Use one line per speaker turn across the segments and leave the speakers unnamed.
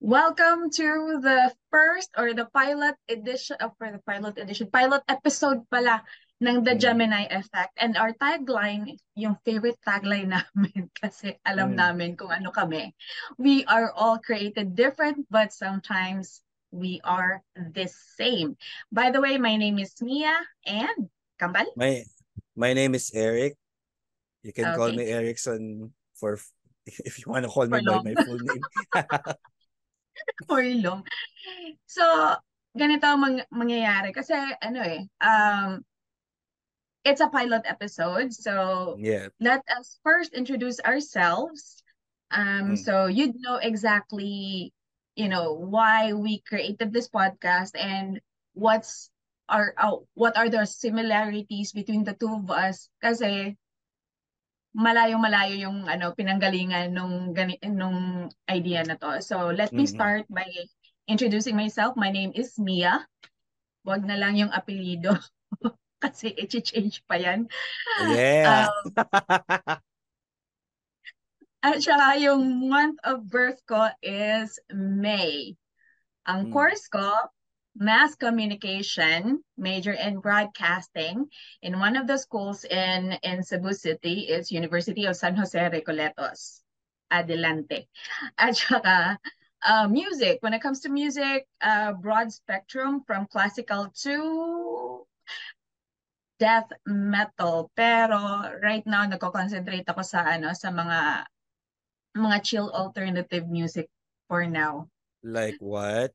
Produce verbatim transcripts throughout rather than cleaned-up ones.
Welcome to the first or the pilot edition of for the pilot edition, pilot episode pala ng The
Mm.
Gemini Effect. And our tagline, yung favorite tagline namin kasi alam
Mm.
namin kung ano kami. We are all created different but sometimes we are the same. By the way, my name is Mia and Kambal.
My my name is Eric. You can call
Okay,
me Erickson for if you want to call me
for
by
long.
my full name.
For long. So, ganito ang mang- mangyayari kasi ano eh, um, it's a pilot episode, so
Yeah.
let us first introduce ourselves. Um,
Mm.
so you'd know exactly, you know, why we created this podcast and what's our oh, what are the similarities between the two of us. Kasi malayo-malayo yung ano pinanggalingan nung gani nung idea na to. So let me
Mm.
start by introducing myself. My name is Mia. Wag na lang yung apelyido kasi i-change pa yan.
Yeah.
Um, At saka yung month of birth ko is May. Ang
Mm.
course ko, Mass Communication, major in broadcasting. In one of the schools in, in Cebu City is University of San Jose Recoletos. Adelante. At saka, uh, music. When it comes to music, uh, broad spectrum from classical to death metal. Pero right now, nagko-concentrate ako sa ano sa mga mga chill alternative music for now.
Like what?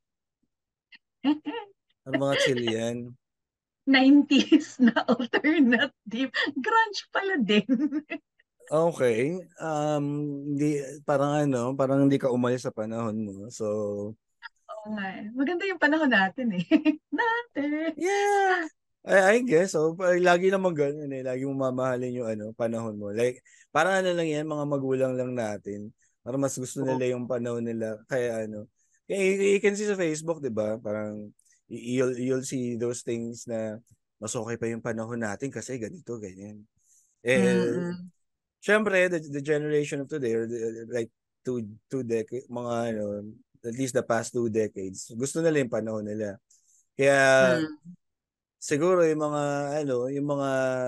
Ano mga chill yan?
nineties na alternative. Grunge pala din.
Okay. Um, hindi, parang ano, parang hindi ka umalis sa panahon mo. So,
Oo nga eh. Maganda yung panahon natin eh. Natin.
yeah. I, I guess, so, pa- lagi naman ganun eh. Lagi mo mamahalin yung ano, panahon mo. Like, parang ano lang yan, mga magulang lang natin. Parang mas gusto nila yung panahon nila. Kaya ano, kaya you, you can see sa Facebook, di ba? Parang, y- you'll, you'll see those things na mas okay pa yung panahon natin kasi ganito, ganyan. Eh,
Mm-mm.
syempre, the, the generation of today, or the, like, two, two decades, mga ano, at least the past two decades, gusto nila yung panahon nila. Kaya,
Mm.
siguro yung mga ano, yung mga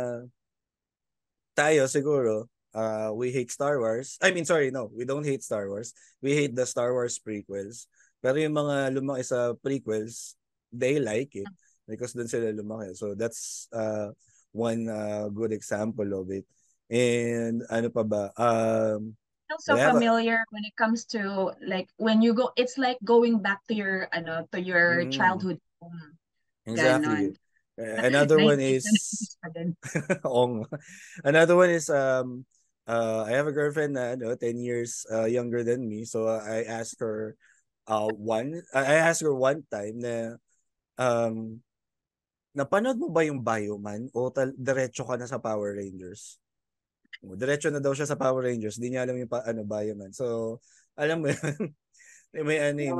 tayo siguro, uh, we hate Star Wars. I mean, sorry, no, we don't hate Star Wars. We hate the Star Wars prequels. Pero yung mga lumaki sa prequels, they like it because doon sila lumaki. So that's uh, one uh, good example of it. And ano pa ba? Um,
Feel
we
so
have a,
familiar when it comes to like when you go it's like going back to your ano to your
mm,
childhood home.
exactly.
Ganon.
Uh, Another one
nineties na
is
nineties pa din.
Oo nga. Another one is um uh I have a girlfriend na ano ten years uh, younger than me. So uh, I asked her uh one I asked her one time na um napanood mo ba yung Bioman o tal- diretso ka na sa Power Rangers? O, diretso na daw siya sa Power Rangers. Di niya alam yung pa, ano Bioman. So alam mo yun. may ano yun.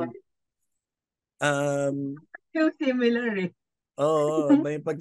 Um
Feel similar eh.
Oo, may pag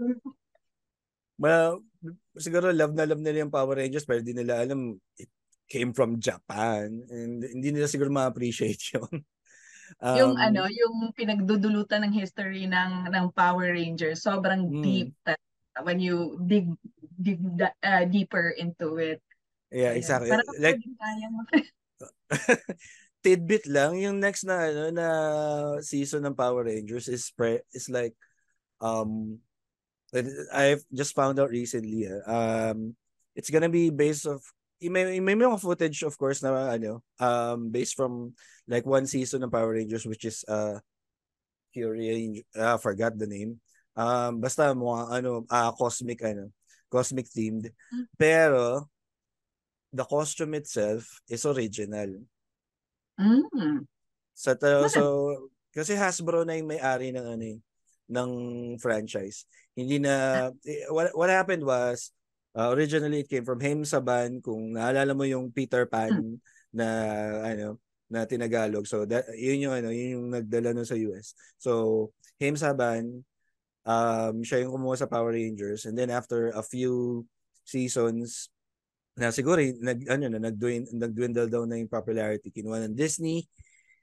Ma, siguro love na love nila yung Power Rangers pero di nila alam it came from Japan and hindi nila siguro ma-appreciate yun.
Yung
um,
ano, yung pinagdudulutan ng history ng ng Power Rangers, sobrang deep
mm,
that when you dig dig da- uh, deeper into it.
yeah,
Ayun.
exactly.
Parang ako
Like,
din kaya mo.
tidbit lang, yung next na, ano, na season ng Power Rangers is, pre, is like, um, I've just found out recently, ah, um, it's gonna be based of, may, may mga footage, of course, na, ano, um, based from, like, one season ng Power Rangers, which is, uh, Fury, ah, forgot the name. Um, basta mga ano, ah, cosmic ano, cosmic themed. Pero the costume itself is original.
Mm.
So, to- so
Maganda.
kasi Hasbro na yung may-ari ng ano eh, ng franchise. Hindi na eh, what, what happened was uh, originally it came from Haim Saban, kung naalala mo yung Peter Pan na ano na tinagalog. So that yun yung ano, yun yung nagdala no sa U S. So Haim Saban, um siya yung kumuha sa Power Rangers, and then after a few seasons na siguro nag ano na nagdwin nagdwindle daw na yung popularity, kinuha ng Disney,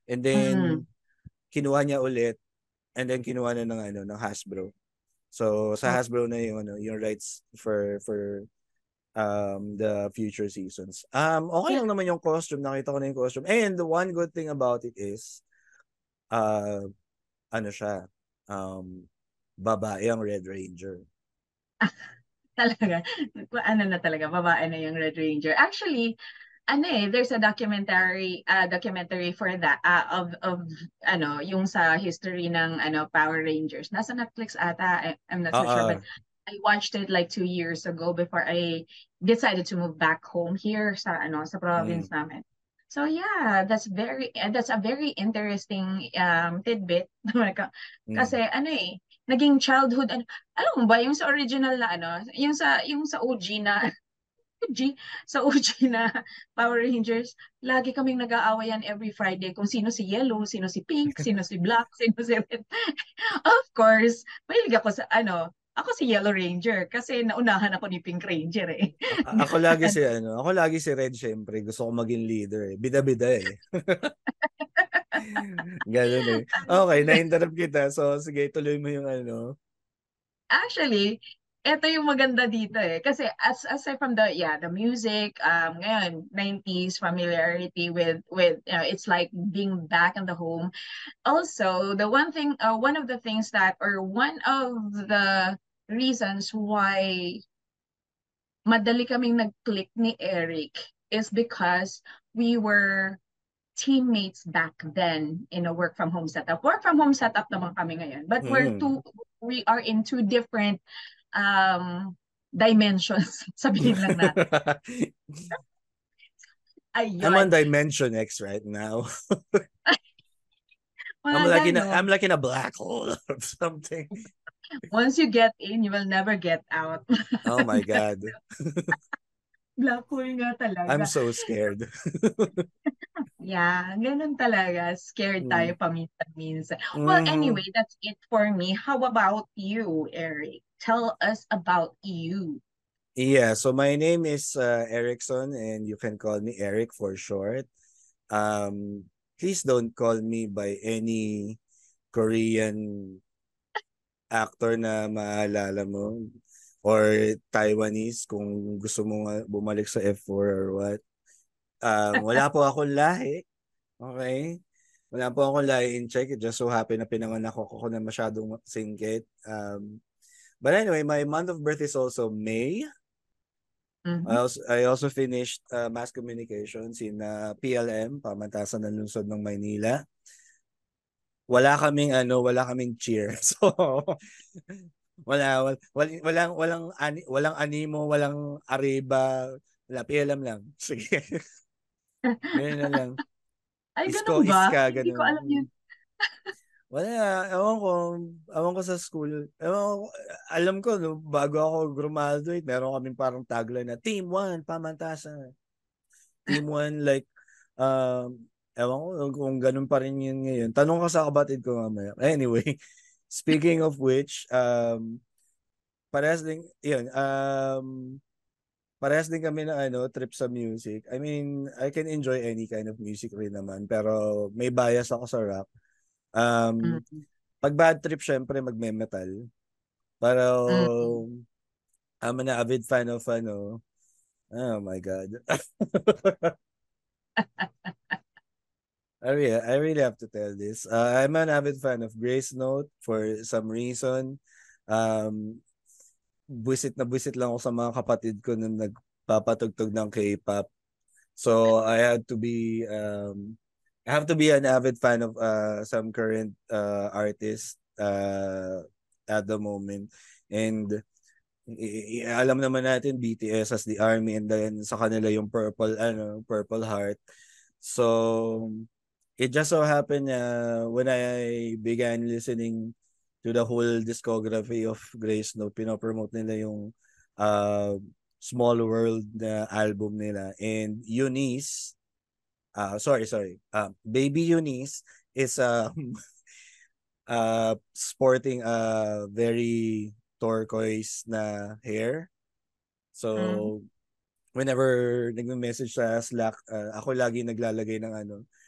And
Mm.
then kinuha niya ulit and then kinuha na ng ano ng Hasbro. So sa
Oh,
Hasbro na yung ano yung rights for for um the future seasons. Um okay
yeah.
lang naman yung costume, nakita ko na yung costume. And the one good thing about it is uh ano siya um babae ang Red Ranger.
Talaga. Ano na talaga, babae na yung Red Ranger. Actually, ano eh, there's a documentary uh, documentary for that uh, of of ano, yung sa history ng ano Power Rangers. Nasa Netflix ata, I, I'm not so sure,
Ah,
but I watched it like two years ago before I decided to move back home here sa ano sa
mm,
province namin. So yeah, that's very uh, that's a very interesting um tidbit.
mm.
Kasi ano eh, naging childhood ano, alam mo ba yung sa original na ano, yung sa yung sa O G na O G sa O G na Power Rangers, lagi kaming nag-aawayan every Friday kung sino si Yellow, sino si Pink, sino si Black, sino si Red. Of course, mahilig ako sa ano, ako si Yellow Ranger kasi naunahan ako ni Pink Ranger eh.
A- ako lagi si ano, ako lagi si Red syempre. Gusto ko maging leader eh. Bida-bida eh. Ganun eh. Okay, na-interrupt kita. So sige, tuloy mo yung ano.
Actually, eto yung maganda dito eh. Kasi as aside from the yeah, the music, um ngayon nineties familiarity with with uh, it's like being back in the home. Also, the one thing uh, one of the things that or one of the reasons why madali kaming nag-click ni Eric is because we were teammates back then in a work from home setup. Work from home setup naman kami ngayon. But we're
Hmm.
two we are in two different um dimensions. Sabihin lang natin.
I'm on
Ayun.
Dimension X right now. I'm
Mga
like in a, I'm
ganon.
like in a black hole or something.
Once you get in, you will never get out.
Oh my God.
Black hole nga
I'm
talaga.
so scared.
Yeah, ganun talaga. Scared tayo
Mm.
paminsan-minsan. Well,
Mhm.
anyway, that's it for me. How about you, Eric? Tell us about you.
Yeah, so my name is uh, Erickson and you can call me Eric for short. Um, please don't call me by any Korean actor na maalala mo or Taiwanese kung gusto mo nga bumalik sa F four or what. Um, wala po akong lahi. Okay? Wala po akong lahi in check. It just so happen na pinanganak ako ko na masyadong singkit. Um, but anyway, my month of birth is also May. I
Mhm.
also, I also finished uh, mass communications in uh, P L M, Pamantasan ng Lungsod ng Maynila. Wala kaming ano, wala kaming cheer. So wala wal, wal, walang walang ani, walang animo, walang ariba, wala P L M lang. Sige. Ganyan na lang.
Ay,
Isko,
ganun ba?
iska,
Hindi ko
ganun.
alam yun.
Wala, ewan ko, ewan ko sa school. Ewan ko, alam ko, no, bago ako graduate, meron kaming parang tagline na Team one, Pamantasan. Team one, like, um, ewan ko kung ganun pa rin yun ngayon. Tanong ka sa kapatid ko mamaya. Anyway, speaking of which, um, parehas din, yun, um, parehas din kami na ano, trip sa music. I mean, I can enjoy any kind of music rin naman, pero may bias ako sa rock. Um,
Mm.
pag bad trip, syempre, magme-metal. Pero,
Mm.
I'm an avid fan of ano, oh my God. I really, I really have to tell this. Uh, I'm an avid fan of Grace Note for some reason. Um, buisit na buisit lang ako sa mga kapatid ko na nagpapatugtog ng K-pop. So I had to be um I have to be an avid fan of uh some current uh artists uh at the moment. And i- i- alam naman natin B T S as the army and then sa kanila yung purple ano purple heart. So it just so happened uh, when I began listening to the whole discography of Grace Note, pinopromote nila yung uh, Small World na album nila. And Eunice, uh, sorry, sorry, uh, Baby Eunice is uh, uh, sporting a very turquoise na hair.
Mm.
So, whenever nagme-message sa Slack, uh, ako lagi naglalagay ng ano,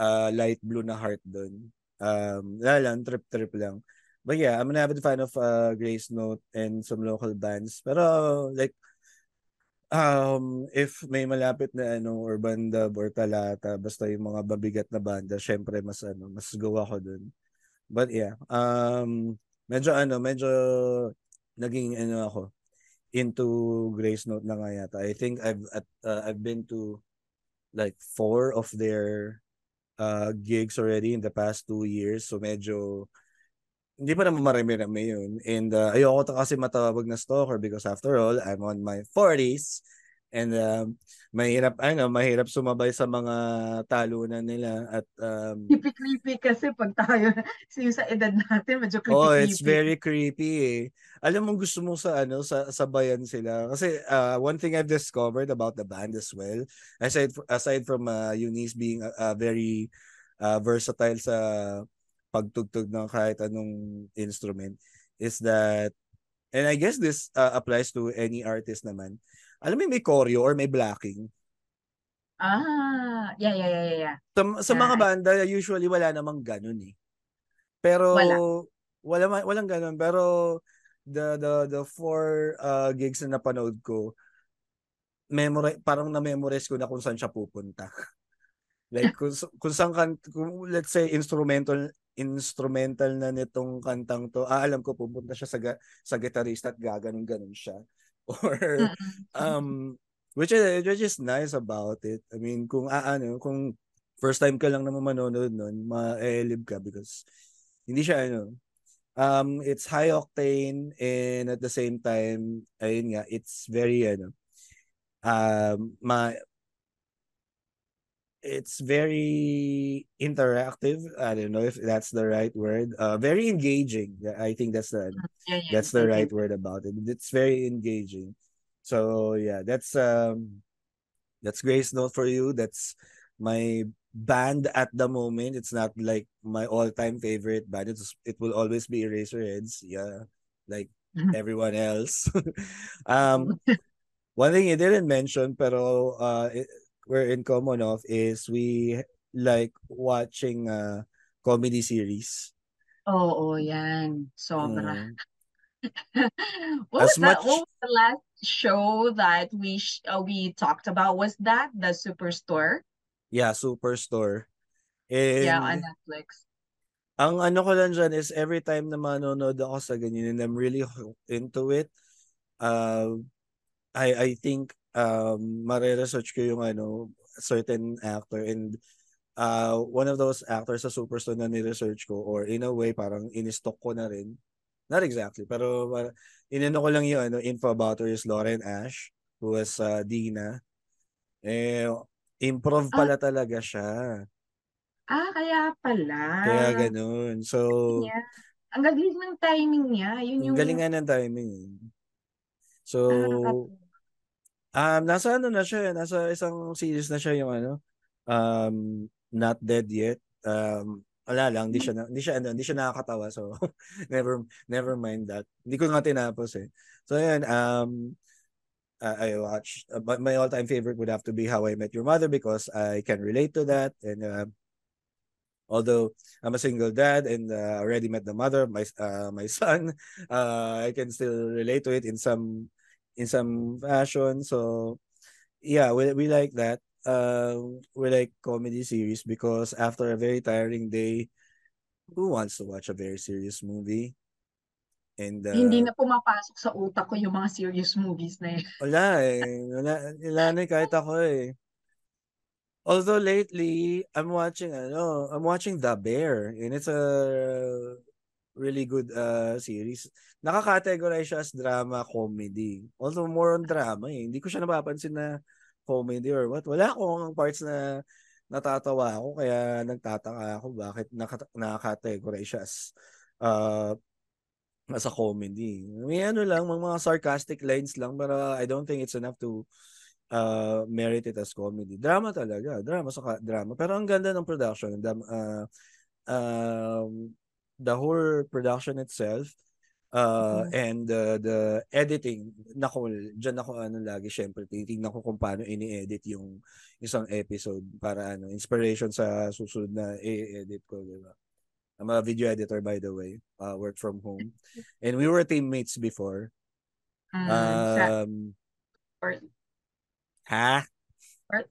uh, light blue na heart doon. Um, wala lang, trip-trip lang. But yeah, I'm an avid fan of uh, Grace Note and some local bands. Pero like, um, if may malapit na ano, urban dub or talata, basta yung mga babigat na banda, syempre mas ano, mas go ako doon. But yeah, um, medyo ano, medyo naging ano ako into Grace Note na nga yata. I think I've at, uh, I've been to like four of their uh gigs already in the past two years. So medyo hindi pa naman marami-rami yun. And uh, ayoko to kasi matawag na stalker because after all, I'm on my forties. And um, mahirap, ano, mahirap sumabay sa mga talunan nila. At um,
Creepy-creepy kasi pag tayo, yung sa edad natin, medyo
oh, it's
creepy-creepy.
very creepy eh. Alam mo gusto mo sa ano sa sabayan sila kasi uh, one thing I've discovered about the band as well, aside aside from uh, Eunice being uh, uh, very uh, versatile sa pagtugtog ng kahit anong instrument, is that, and I guess this uh, applies to any artist naman. Alam mo may choreo or may blocking.
Ah, yeah, yeah, yeah, yeah. yeah.
Sa, sa
Yeah,
mga
I-
banda usually wala namang ganun eh. Pero
wala.
wala ma- walang ganun, pero the the the four uh, gigs na napanood ko, memory parang na-memorize ko na kung saan siya pupunta. Like kung, kung saan kan kung let's say instrumental instrumental na nitong kantang to, ah, alam ko pupunta siya sa ga, sa gitarista at gaganon ganon siya. Or
Mm-mm.
um which is which is nice about it. I mean, kung aano, kung first time ka lang naman manonood nun, ma-elib ka because hindi siya ano, um it's high octane and at the same time ayun nga, it's very ano, um ma it's very interactive. I don't know if that's the right word. Uh, very engaging. I think that's the
Yeah, yeah,
that's the
I
right
think.
word about it. It's very engaging. So yeah, that's um that's Grace Note for you. That's my band at the moment. It's not like my all-time favorite band. It's it will always be Eraserheads. Yeah, like everyone else. um, One thing you didn't mention, pero uh, it, we're in common of is we like watching uh, comedy series.
Oo, yan. Sobra.
Mm.
What was
As
that? What
much,
was the last show that we sh uh, we talked about? Was that the Superstore?
yeah, Superstore.
Yeah, on
And
Netflix.
ang ano ko lang dyan is every time na manonood ako sa ganyan and I'm really hooked into it, uh, I I think um mare-research ko yung ano certain actor, and uh one of those actors sa Superstore na ni-research ko, or in a way parang in-stock ko na rin. Not exactly, pero uh, inano ko lang yung ano info about her is Lauren Ash, who was uh, Dina. Eh improv
Ah,
pala talaga siya.
ah, kaya pala.
Kaya ganun. So
Niya. Ang galing ng timing niya. Yun
ang
yung,
galingan ng timing. Eh.
ah,
So
nakakatuwa.
um nasa ano na siya, nasa isang series na siya yung ano um Not Dead Yet. Um wala lang, hindi siya na, hindi siya ano, hindi siya nakakatawa, so never never mind that. Hindi ko nga tinapos eh. So yun, um I, I watch uh, but my all-time favorite would have to be How I Met Your Mother because I can relate to that, and uh, although I'm a single dad and uh, already met the mother of my uh, my son, uh, I can still relate to it in some in some fashion. So yeah, we we like that. Uh, we like comedy series because after a very tiring day, who wants to watch a very serious movie? And
Hindi
uh,
na pumapasok sa utak ko yung mga serious movies na yun.
wala eh. Wala, wala na eh, kahit ako eh. Although lately, I'm watching ano, I'm watching The Bear, and it's a really good uh series. Nakaka-categorize siya as drama comedy. Although more on drama eh. Hindi ko siya napapansin na comedy or what. Wala akong parts na natatawa ako kaya nagtataka ako bakit naka- nakaka-categorize siya as uh as a comedy. May ano lang, mga, mga sarcastic lines lang, pero I don't think it's enough to uh merit it as comedy. Drama talaga, drama sa drama. Pero ang ganda ng production, the, uh, um, the whole production itself. Uh,
Mm.
and uh, the editing, nako, dyan ako ano lagi, syempre, titignan ko kung paano ini-edit yung isang episode para ano, inspiration sa susunod na i-edit ko, di ba? I'm a video editor, by the way, uh, work from home. And we were teammates before.
Mm, sa
Um,
or,
ha?
or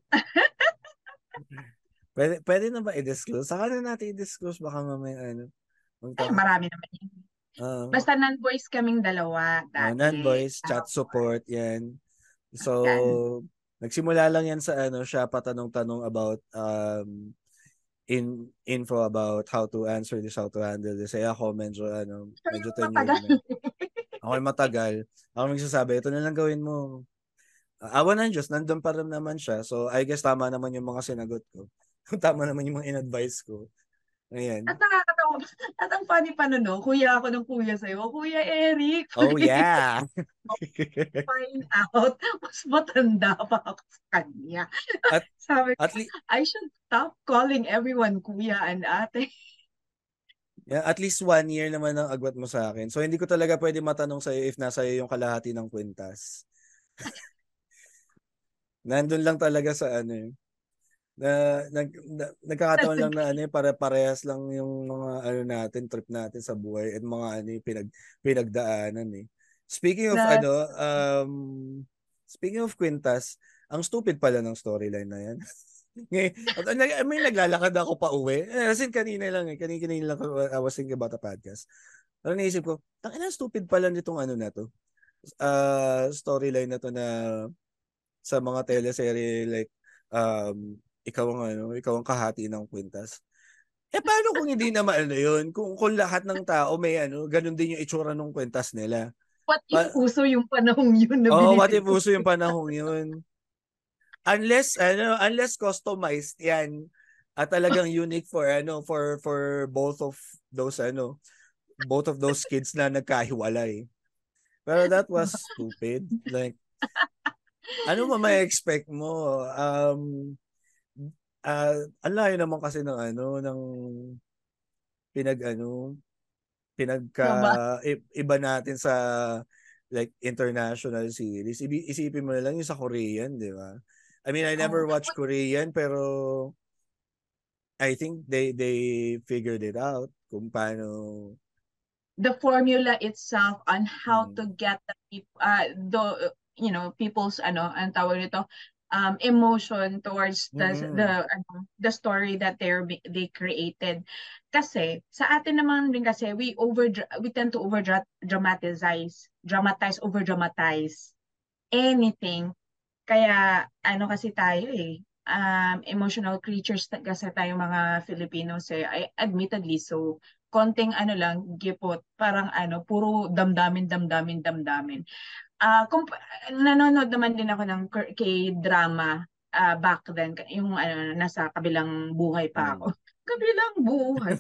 Pwede, pwede na ba i-disclose? Saka na natin i-disclose, baka mamaya ano.
ay,
Magta,
marami naman yun.
uh,
Basta non-voice kaming dalawa
uh,
dati.
non-voice, chat
Tapos,
support, yan. So,
yan.
nagsimula lang yan sa ano, siya patanong-tanong about um in info about how to answer this, how to handle this. Eh ako medyo ano,
Siya
medyo
yung
tenured
matagal.
na. Ako ay matagal. Ako magsasabi, ito na lang gawin mo. Uh, awa ng Diyos, nandun pa rin naman siya. So, I guess tama naman yung mga sinagot ko. Tama naman yung mga in-advise ko. Ayan.
At nakakatawa. At ang funny pa nun, no? Kuya ako ng kuya sa'yo. Kuya Eric,
Oh, yeah.
find out, mas matanda pa ako sa kanya.
at,
Sabi ko,
at, le-
I should stop calling everyone kuya and ate.
yeah, at least one year naman ang agwat mo sa akin. So, hindi ko talaga pwede matanong sa'yo if nasa iyo yung kalahati ng kwintas. Nandun lang talaga sa ano eh. Na, nag, na, nagkakataon lang na ano eh, para parehas lang yung mga ano natin, trip natin sa buhay at mga ano eh, pinag, pinagdaanan eh. Speaking of
Na,
ano, um, speaking of kwintas, ang stupid pala ng storyline na yan. Ngay- at nag- may naglalakad ako pa uwi. Eh, kasi kanina lang eh, kanina, kanina lang ako, I was thinking about the podcast. Parang naisip ko, tangina stupid pala nitong ano na to. Uh, storyline na to na sa mga teleserye like um ikaw ang ano, ikaw ang kahati ng kwintas. Eh paano kung hindi naman ano yun? Kung kung lahat ng tao may ano, ganun din yung itsura ng kwintas nila.
what if
Pa-
uso yung panahong yun na
oh, what
binili
if
ko?
uso yung panahong yun? Unless ano, unless customized 'yan at talagang unique for ano for for both of those ano, both of those kids na nagkahiwalay. Pero that was stupid. Like ano ba may expect mo? Um ah ang layo naman kasi ng ano ng pinag ano pinagka
Diba?
i- iba natin sa like international series. Ibi, isipin mo na lang yung sa Korean, di ba? I mean, I
Oh.
never watched Korean pero I think they they figured it out kung paano.
The formula itself on how to
Mm,
get the people, uh, the, you know, people's, ano, ang tawag nito, um, emotion towards the,
mm,
the, ano, the story that they're, they created. Kasi, sa atin naman din kasi, we over, we tend to over dramatize, dramatize, over dramatize anything. Kaya, ano kasi tayo eh, um, emotional creatures ta- kasi tayo mga Filipinos eh, I, admittedly so, konting ano lang, gipot, parang ano, puro damdamin, damdamin, damdamin. Ah, kung nanonood naman din ako ng K- K-drama ah, back then, yung ano, nasa kabilang buhay pa
mm.
ako. Kabilang buhay.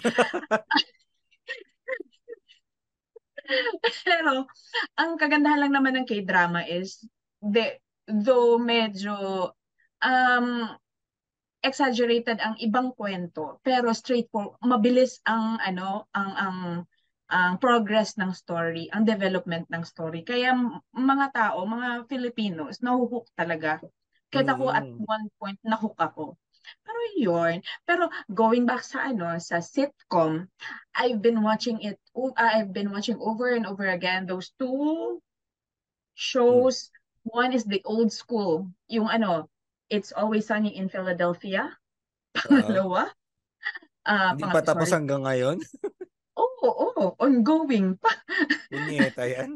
Pero, ang kagandahan lang naman ng K-drama is, de, though medyo um, exaggerated ang ibang kwento, pero straightforward, mabilis ang ano, ang ang ang progress ng story, ang development ng story. Kaya mga tao, mga Filipinos, nahuhook talaga. Kahit ako at
Mm.
one point nahook ako. Pero yun, pero going back sa ano, sa sitcom, I've been watching it, uh, I've been watching over and over again those two
Mm.
shows. One is the old school, yung ano, It's Always Sunny in Philadelphia.
Oo.
Pangalawa, ah
Hindi pa
pang
tapos
sorry.
hanggang ngayon.
Oo, oo, ongoing pa
Punyeta yan.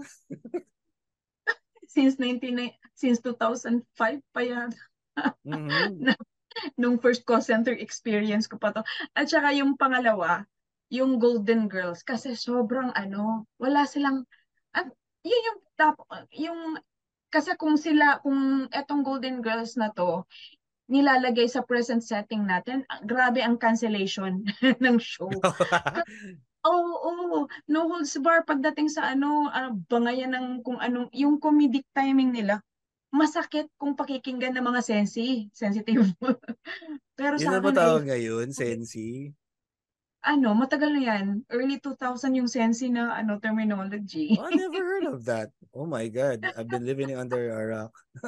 since nineteen since two thousand five pa yan.
Mhm.
Na- Nung first call center experience ko pa to. At saka yung pangalawa, yung Golden Girls kasi sobrang ano, wala silang at yun yung top yung kasi kung sila kung etong Golden Girls na to nilalagay sa present setting natin, ah, grabe ang cancellation ng show. Oo, oo, no holds bar pagdating sa ano, ah, bangayan ng kung anong, yung comedic timing nila, masakit kung pakikinggan ng mga sensi, sensitive. Pero
Yun
sa
na ba
akin ay,
tawag ngayon, Sensi?
ano, matagal na yan. Early two thousand yung Sensi na ano terminology.
Oh, I never heard of that. Oh my God, I've been living under a rock.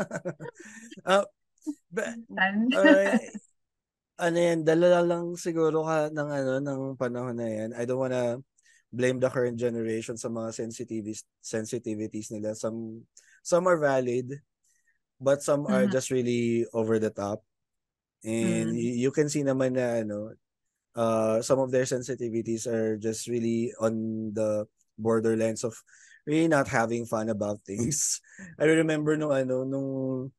uh, but, uh, ano yan, dala lang siguro ka ng ano ng panahon na yan. I don't wanna blame the current generation sa mga sensitivities sensitivities nila. Some some are valid, but some are
Mhm,
just really over the top. And
mhm.
y- you can see naman na ano, uh, some of their sensitivities are just really on the borderlines of really not having fun about things. I remember nung ano, nung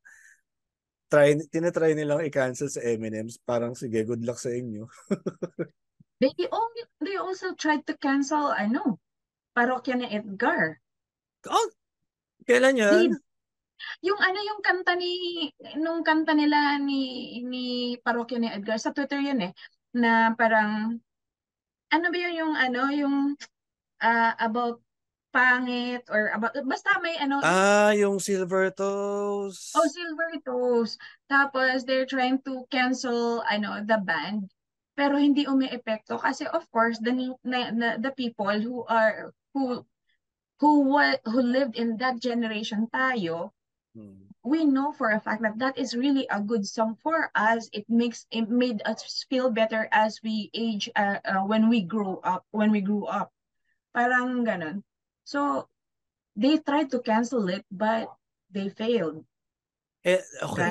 try, tinatry nilang i-cancel sa Eminems, parang sige, good luck sa inyo.
They only, they also tried to cancel ano, Parokya ni Edgar.
Oh, kailan yan?
They, yung ano yung kanta ni nung kanta nila ni ni Parokya ni Edgar sa Twitter yun eh na parang ano ba yun yung ano yung ah, about pangit or about basta may ano
Ah, yung Silver
oh
Toes.
Silver Toes tapos they're trying to cancel ano the band pero hindi umiepekto kasi of course the new- na, na, the people who are who who wa- who lived in that generation tayo
Hmm.
we know for a fact that that is really a good song for us. It makes it made us feel better as we age uh, uh, when we grow up when we grew up. Parang ganun. So they tried to cancel it but they failed.
Eh, okay.
Right?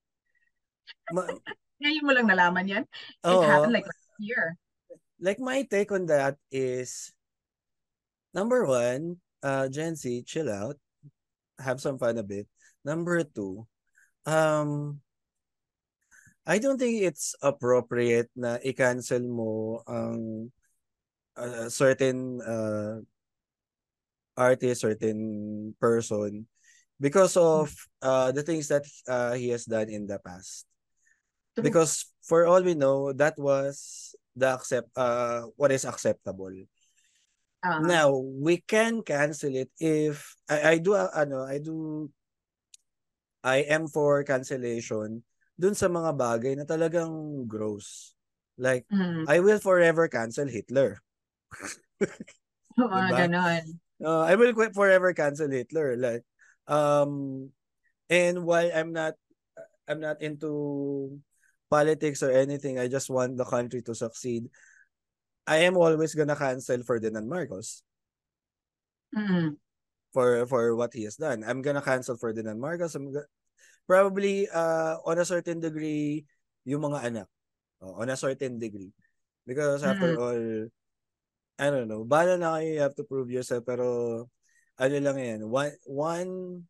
Ma-
Ngayon mo lang nalaman yan. It happened
Oo.
like last year.
Like my take on that is number one, uh, Gen Z, chill out, have some fun a bit. Number two, um, I don't think it's appropriate na i-cancel mo ang uh, certain uh, artist, certain person because of uh, the things that uh, he has done in the past.
True.
Because for all we know, that was the accept uh what is acceptable.
Uh,
Now, we can cancel it if I, I do uh, ano, I do I am for cancellation dun sa mga bagay na talagang gross. Like
mm,
I will forever cancel Hitler,
mga
'di ba?
ganon.
Uh, I will quit forever cancel Hitler like um and while I'm not I'm not into politics or anything, I just want the country to succeed. I am always gonna cancel Ferdinand Marcos
Mm,
for for what he has done. I'm gonna cancel Ferdinand Marcos. I'm go- probably uh on a certain degree yung mga anak. Oh, on a certain degree. Because after
mm,
all, I don't know, bala na kayo, you have to prove yourself, pero ano lang yan, one, one,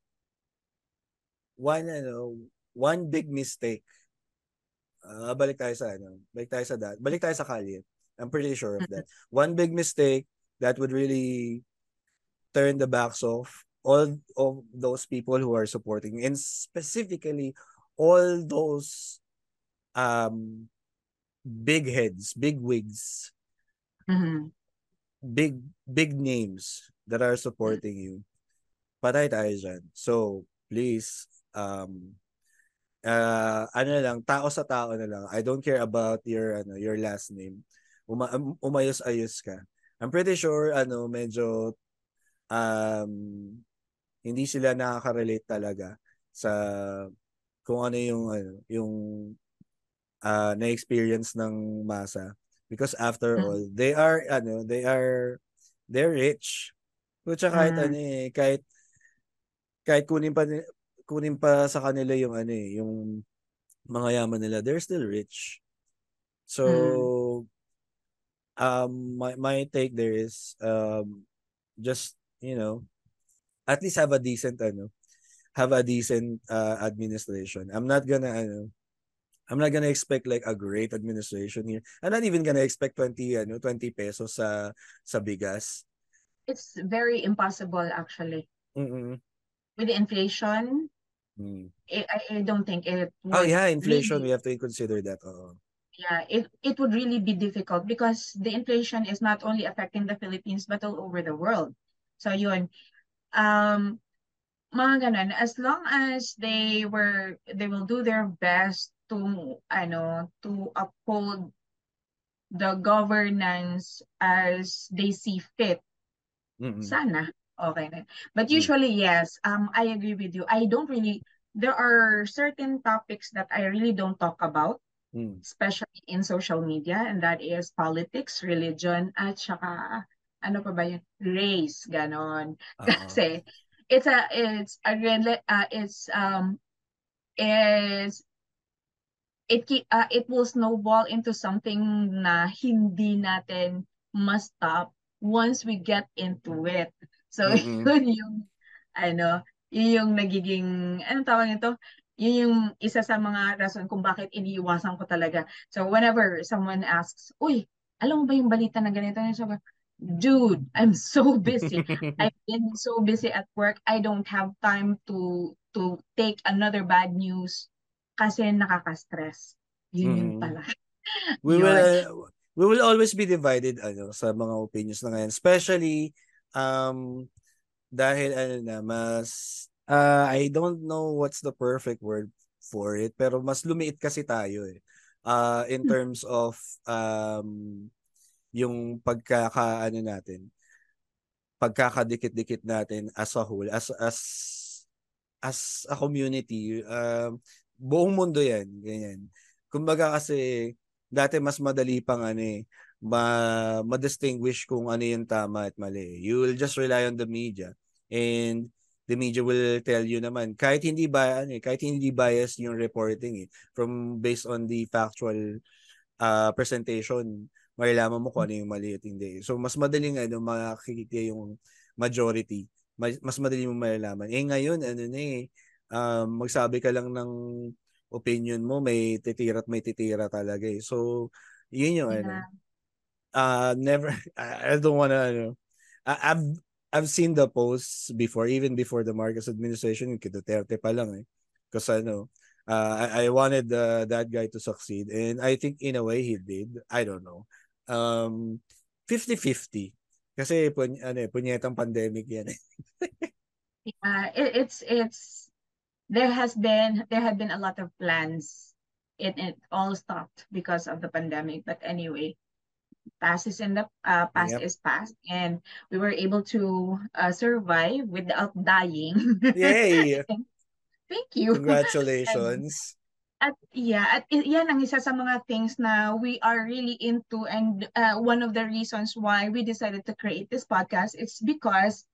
one, ano, one big mistake. Uh, balik tayo sa ano, balik tayo sa that, balik tayo sa kalye. I'm pretty sure of
mm,
that. One big mistake that would really turn the backs of all of those people who are supporting, and specifically all those um big heads, big wigs,
mm,
big big names that are supporting you. Patay tayo dyan. So, please, um, uh, ano na lang, tao sa tao na lang. I don't care about your, ano, your last name. Uma um, umayos-ayos ka. I'm pretty sure, ano, medyo, um, hindi sila nakaka-relate talaga sa kung ano yung, ano, yung, uh, na-experience ng masa. Because after all,
mm,
they are, ano, they are, they're rich. Kutsa kahit ano
mm,
eh, kahit kahit kunin pa ni- kunin pa sa kanila yung ano eh, yung mga yaman nila, they're still rich.
mm,
So, um, my, my take there is, um, just, you know, at least have a decent, ano, have a decent uh, administration. I'm not gonna, ano, I'm not gonna expect like a great administration here. I'm not even gonna expect twenty, ano, twenty pesos sa, sa bigas.
It's very impossible actually.
Mm-mm.
With the inflation,
Mm.
I, I I don't think it
Oh
would
yeah, inflation. We
really,
have to consider that. Oo.
yeah, it, it would really be difficult because the inflation is not only affecting the Philippines but all over the world. So yun, um, mga ganun, as long as they were, they will do their best to, ano, to uphold the governance as they see fit.
Mm-mm.
Sana. Okay na. But
Mm.
usually, yes, um, I agree with you. I don't really, there are certain topics that I really don't talk about,
Mm.
especially in social media, and that is politics, religion, at saka, ano pa ba yun? Race, ganon.
Oo.
Kasi, it's a, it's a, rela- uh, it's, um, is, it, ki- uh, it will snowball into something na hindi natin must stop once we get into it. So,
Mm-mm.
yun yung, ano, yun yung nagiging, anong tawag nito? Yun yung isa sa mga rason kung bakit iniiwasan ko talaga. So, whenever someone asks, uy, alam mo ba yung balita na ganito? So, dude, I'm so busy. I've been so busy at work. I don't have time to to take another bad news kasi nakaka-stress. Yun yun
Mm-mm.
pala.
We will
Yun.
uh, we will always be divided ano sa mga opinions na ngayon, especially um dahil ano na mas uh, I don't know what's the perfect word for it, pero mas lumiit kasi tayo eh. Uh, in terms of um yung pagkakaano natin, pagkakadikit-dikit natin as a whole, as as as a community, um, buong mundo yan, ganyan. Kumbaga kasi, dati mas madali pang ano eh, ma, ma-distinguish kung ano yung tama at mali. You will just rely on the media. And the media will tell you naman, kahit hindi ba, ano eh, kahit hindi bias yung reporting eh, from based on the factual uh, presentation, malalaman mo kung ano yung mali at hindi. So, mas madaling ano, makikita yung majority. Mas, mas madali mo malalaman. Eh ngayon, ano na eh, um, magsabi ka lang ng opinion mo, may titira at may titira talaga eh. So, yun yung ano.
Yeah.
Uh, never, I, I don't wanna, ano, I, I've, I've seen the posts before, even before the Marcos administration, yung kay Duterte pa lang eh. Kasi ano, uh, I, I wanted uh, that guy to succeed. And I think in a way he did. I don't know. Um, fifty-fifty. Kasi pun, ano, eh, punyetang pandemic yan eh.
Yeah, it, it's it's there has been there have been a lot of plans. It it all stopped because of the pandemic. But anyway, past is in the uh, past
Yep.
is past, and we were able to uh, survive without dying.
Yay!
Thank you. And
Congratulations.
at yeah, at i- yan ang isa sa mga things na we are really into, and uh, one of the reasons why we decided to create this podcast is because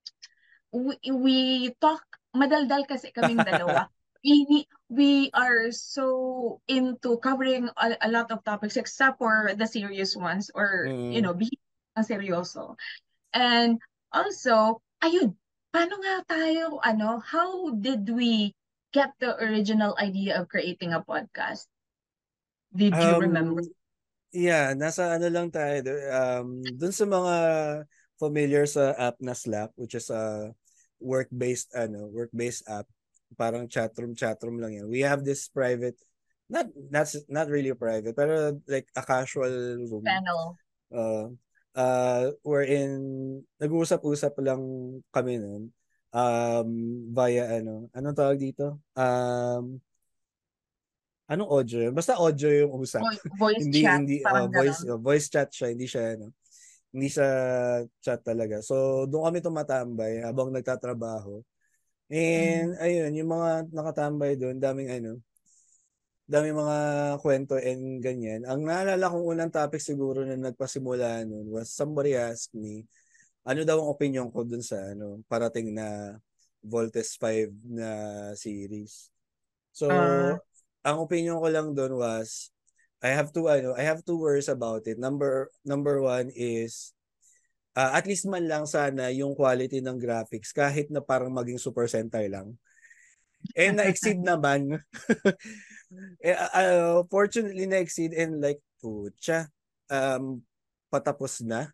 we, we talk, madaldal kasi kaming dalawa. We, we are so into covering a, a lot of topics except for the serious ones, or, you
mm.
know, be seryoso. And also, ayun, paano nga tayo, ano, how did we get the original idea of creating a podcast? Did you remember?
Um, yeah, nasa ano lang tayo, um, dun sa mga familiar sa app na Slack, which is a work-based, ano, work-based app, parang chatroom, chatroom lang yan. We have this private, not, not, not really private, pero like a casual room.
Panel.
Uh, uh, wherein nag-uusap-usap lang kami nun um, via ano, anong tawag dito? Um, anong audio yun? Basta audio yung usap.
Vo- voice
hindi
chat,
hindi uh,
parang
voice
gano'n.
uh, voice chat siya, hindi siya ano. Hindi siya chat talaga. So doon kami tumatambay habang nagtatrabaho. And
Mm.
ayun, yung mga nakatambay doon, daming ano, daming mga kwento and ganyan. Ang naalala kong unang topic siguro na nagpasimula noon was somebody asked me, ano daw ang opinion ko dun sa ano, parating na Voltes five na series. So,
Ah,
ang opinion ko lang doon was I have to ano, I have two words about it. Number number one is uh, at least man lang sana yung quality ng graphics kahit na parang maging Super Sentai lang. Eh na-exceed naman. eh, uh, fortunately na-exceed and like pucha um patapos na.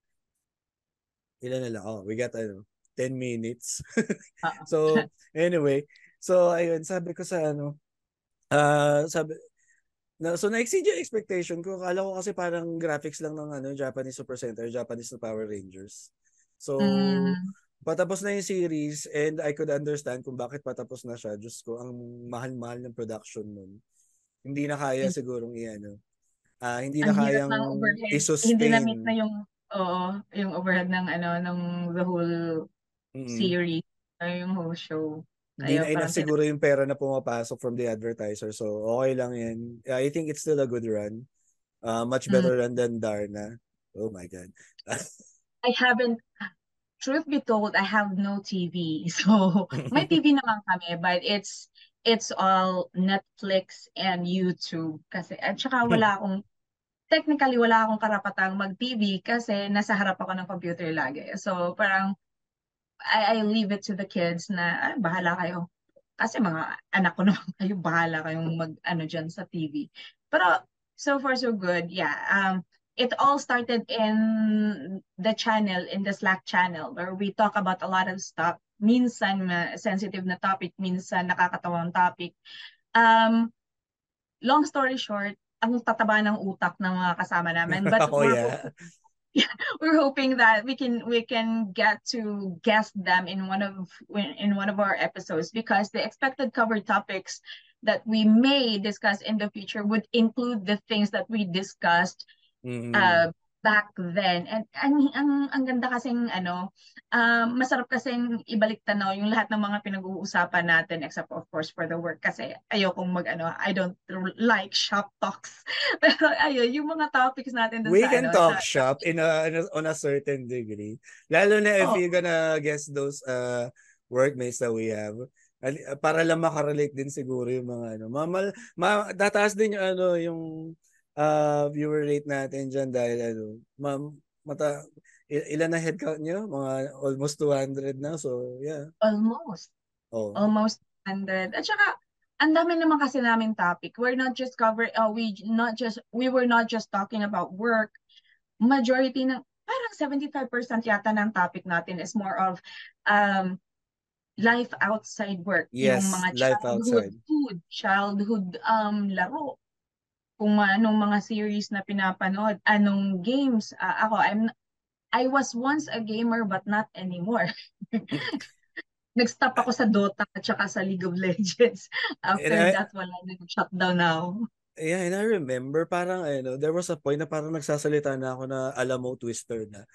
Ilan na lang? Oh, we got ano, ten minutes.
oo.
So, anyway, so ayun, sabi ko sa ano, ah uh, sabi na, so na-exceed yung expectation ko. Akala ko kasi parang graphics lang ng ano, Japanese Super Sentai, Japanese na Power Rangers. So,
Mm,
patapos na yung series and I could understand kung bakit patapos na siya. Diyos ko, ang mahal-mahal ng production nun. Hindi na kaya
yun.
sigurong i-ano. uh, hindi na
Ang hirap
kayang
ng overhead. Hindi na meet na
i-sustain.
yung, oo, yung overhead ng ano, ng the whole
Mm.
series or yung whole show.
Hindi
Kaya
na enough
parang
siguro yung pera na pumapasok from the advertiser. So, okay lang yan. I think it's still a good run. Uh, much
mm,
better run than Darna. Oh my God.
I haven't, truth be told, I have no T V. So, may T V naman kami, but it's it's all Netflix and YouTube. Kasi, at saka wala akong, technically wala akong karapatang mag-T V kasi nasa harap ako ng computer lagi. So, parang, I, I leave it to the kids na, ah, bahala kayo. Kasi mga anak ko naman kayo, bahala kayong mag, ano dyan sa T V. Pero, so far so good. Yeah. Um, it all started in the channel, in the Slack channel, where we talk about a lot of stuff. Minsan, uh, sensitive na topic, minsan nakakatawang topic. Um, long story short, ang tataba ng utak ng mga kasama namin. But
Oh
we're
yeah.
we're hoping that we can we can get to guest them in one of in one of our episodes, because the expected cover topics that we may discuss in the future would include the things that we discussed
Mm-hmm.
uh, back then. And ang, ang, ang ganda kasing ano, um, masarap kasing ibalik tanaw yung lahat ng mga pinag-uusapan natin, except of course for the work, kasi ayokong mag ano, I don't like shop talks. Pero ayun, yung mga topics natin dun
We
sa
can
ano, sa,
talk
sa
shop in a, in a on a certain degree. Lalo na if
oh,
you're gonna guess those uh workmates that we have. Ali- Para lang makarelate din siguro yung mga ano. Mamal, ma, tataas din yung ano, yung uh, viewer rate natin dyan dahil ano, ma, mata, il- ilan na headcount nyo? Mga almost two hundred na. So, yeah.
almost,
Oh.
almost one hundred. At saka, ang dami naman kasi namin topic. We're not just cover, uh, we not just, we were not just talking about work. Majority ng, parang seventy-five percent yata ng topic natin is more of um, life outside work. Yung
Yes,
mga
life
childhood
outside.
food, childhood um, laro, kung anong mga series na pinapanood, anong games. Uh, ako, I'm, I was once a gamer but not anymore. Nag-stop ako sa Dota at saka sa League of Legends.
And
After
I,
that, wala na, shutdown na ako.
yeah, and I remember parang ano, there was a point na parang nagsasalita na ako na alam mo twister na.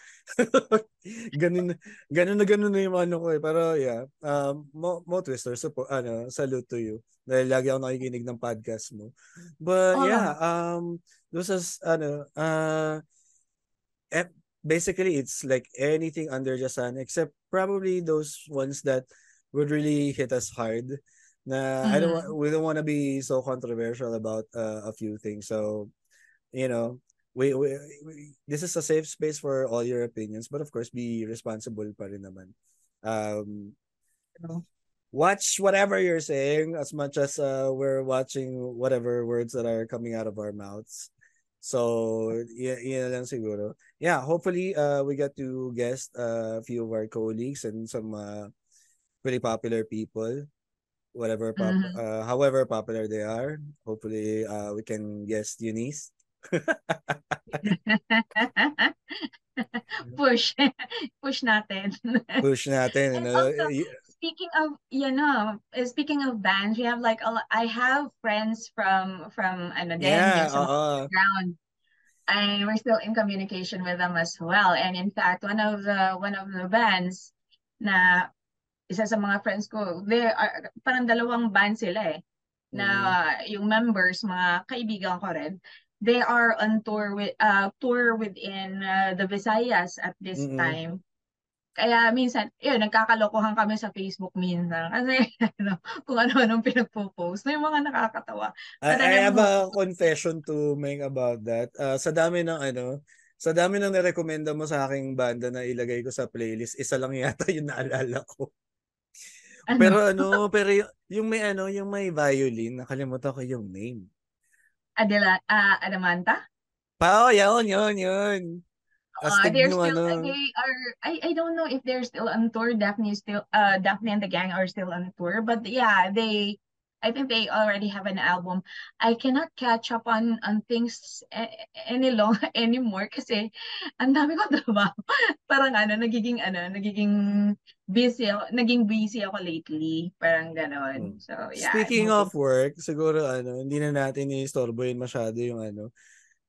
ganun ganun na ganun na yung ano ko eh. Pero yeah, um mo, mo twister support ano, salute to you. Dahil lagi ako nakikinig ng podcast mo. But yeah,
Oh,
um this is ano uh eh, basically it's like anything under the sun except probably those ones that would really hit us hard. Na I don't wa-
mm,
we don't want to be so controversial about uh, a few things. So, you know, we, we, we this is a safe space for all your opinions, but of course be responsible pa rin naman. Um watch whatever you're saying as much as uh, we're watching whatever words that are coming out of our mouths. So, yeah, yeah lang siguro. Yeah, hopefully uh, we get to guest uh, a few of our colleagues and some uh, pretty popular people, whatever pop
mm.
uh, however popular they are. Hopefully uh, we can guest Eunice.
Push. Push natin.
Push natin,
And
ano?
also,
Y-
speaking of, you know, uh, speaking of bands, we have like a lot, I have friends from from ano din,
Yeah,
yung sa mga
oo.
underground. And we're still in communication with them as well. And in fact, one of the one of the bands na isa sa mga friends ko, they are parang dalawang band sila eh. Na
Mm,
yung members, mga kaibigan ko rin, they are on tour with uh tour within uh, the Visayas at this
mm.
time. Kaya minsan, yun, nagkakalokohan kami sa Facebook minsan. Kasi, ano, kung ano-anong pinagpo-post. May mga nakakatawa.
I,
But
I
then I'm
have
hoping,
a confession to make about that. Uh, sa dami ng ano, sa dami ng nirekomenda mo sa aking banda na ilagay ko sa playlist, isa lang yata yung naalala ko.
ano,
Pero ano, pero yung, yung may ano, yung may violin, nakalimutan ko yung name.
Adela, uh, Adamanta?
Pa, oh, yun, yun, yun.
Uh,
Astig
they're
nung
still, uh,
ano.
they are, I, I don't know if they're still on tour. Daphne is still, uh, Daphne and the gang are still on tour. But yeah, they, I think they already have an album. I cannot catch up on on things a- any long anymore kasi ang dami kong trabaho. Parang ano, nagiging ano, nagiging busy ako, naging busy ako lately. Parang ganon.
Hmm.
So yeah, I'm
Speaking
hoping.
of work, siguro ano, hindi na natin i-istorbohin masyado yung ano.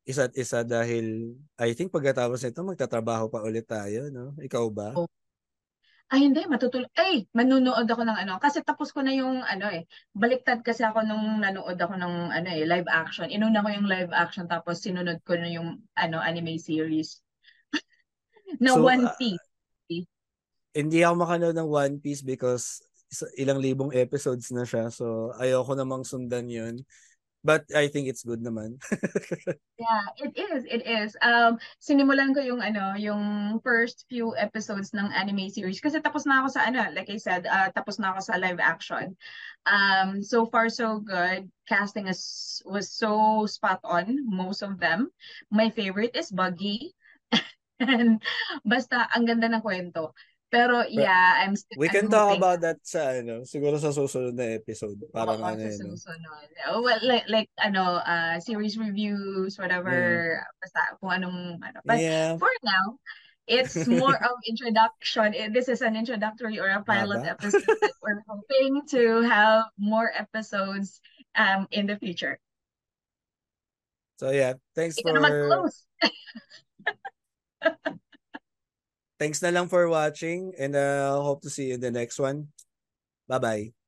isa't isa dahil I think pagkatapos nito magtatrabaho pa ulit tayo, no? Ikaw ba?
Oh. Ay, hindi, matutul ay, manunood ako ng ano, kasi tapos ko na yung ano eh, baliktad kasi ako nung nanood ako ng ano eh, live action. Inuna ko yung live action tapos sinunod ko na yung ano anime series na
So,
One
uh,
Piece.
hindi ako makanood ng One Piece because isa- ilang libong episodes na siya. So, ayoko namang sundan yun. But I think it's good naman.
Yeah, it is, it is. Um, sinimulan ko yung ano, yung first few episodes ng anime series kasi tapos na ako sa ano, like I said, uh, tapos na ako sa live action. Um, so far so good. Casting is was so spot on, most of them. My favorite is Buggy. And basta ang ganda ng kwento. Pero
But
yeah, I'm st-
we
I'm
can talk
hoping
about that sa ano, siguro sa susunod na episode. Parang
oo
ano
sa
yun, no?
susunod. Oh, well, like, like ano, uh, series reviews,
Mm.
whatever, basta kung anong ano. But
Yeah.
for now, it's more of introduction. Eh, This is an introductory or a pilot
Haba.
episode that we're hoping to have more episodes um in the future.
So yeah, thanks
Ikaw na
for
mag-close.
thanks na lang for watching and uh, hope to see you in the next one. Bye-bye.